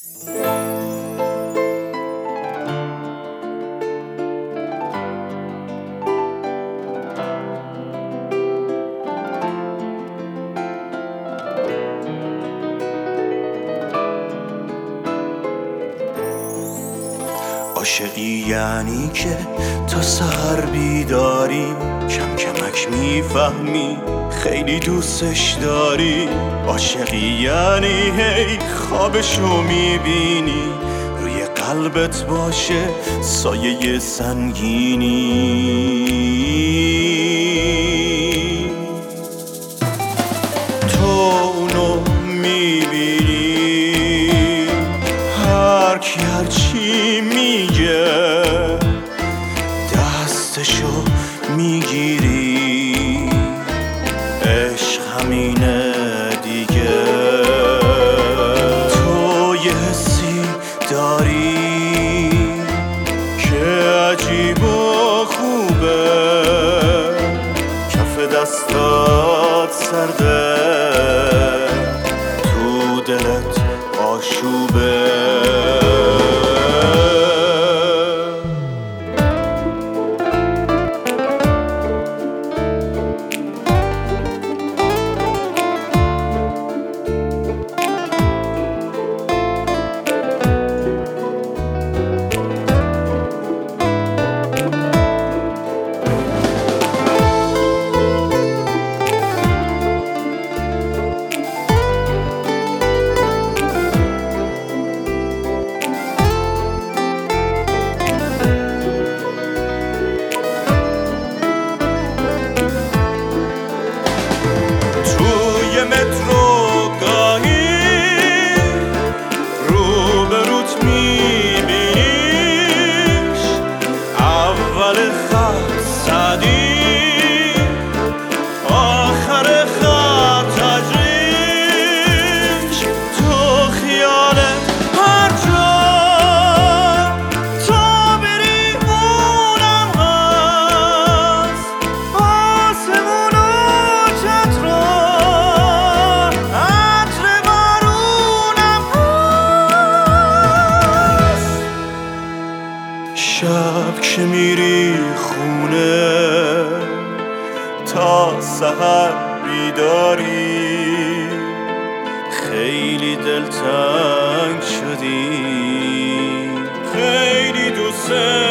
عاشقی یعنی که تا سحر بیداری، کم کمک میفهمی خیلی دوستش داری. عاشقی یعنی هی خوابشو میبینی، روی قلبت باشه سایه سنگینی. تو اونو میبینی، هر کی هرچی میگه دستشو میگیری. عشق همینه دیگه، تو یه حسی داری که عجیب و خوبه، کف دستات سرده، تو دلت آشوبه. مترو گاهی روبروت میبینیش، اول خط سعدی، آخر خط تجریش. تو خیالت هر جا تا بری اونم هست، آسمون و چترا شب که میری خونه تا سحر بیداری، خیلی دلتنگ شدی، خیلی دوست